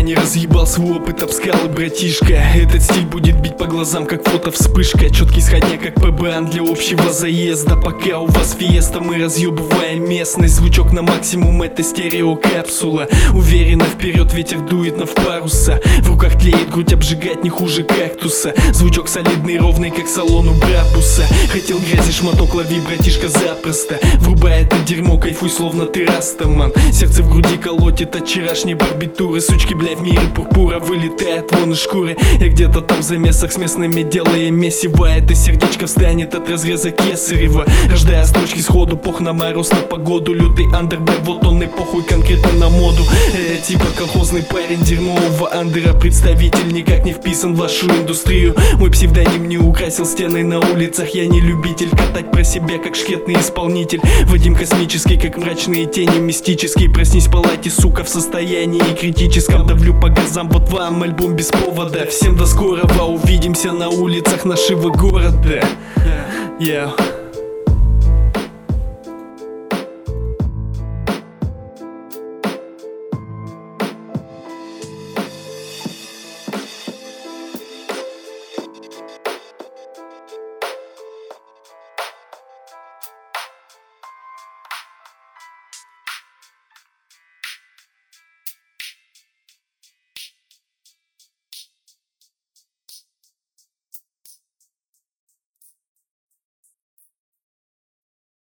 не разъебал свой опыт об скалы, братишка. Этот стиль будет бить по глазам, как фото вспышка. Четкий сходняк, как ПБАН для общего заезда. Пока у вас фиеста, мы разъебываем местность. Звучок на максимум, это стереокапсула. Уверенно вперед, ветер дует на в паруса. В руках тлеет грудь, обжигать не хуже кактуса. Звучок солидный, ровный, как салон у Брабуса. Хотел грязи, шматок лови, братишка, запросто. Врубай это дерьмо, кайфуй, словно ты растаман. Сердце в груди колотит от вчерашней барбитуры. Сучки, бля, в мире пурпура вылетает вон из шкуры. Я где-то там в замесах с местными делая месиво. Это сердечко встанет от разреза кесарева. Рождая строчки сходу, пох на мороз, на погоду. Лютый андербэк, вот он и похуй конкретно на моду. Типа колхозный парень дерьмового андера. Представитель никак не вписан в вашу индустрию. Мой псевдоним не украсил стены на улицах. Я не любитель катать про себя, как шкетный исполнитель. Вадим космический, как мрачные тени, мистический. Проснись, палайте, сука, в состоянии критическом. Давлю по газам, вот вам альбом без повода. Всем до скорого, увидимся на улицах нашего города. Yeah.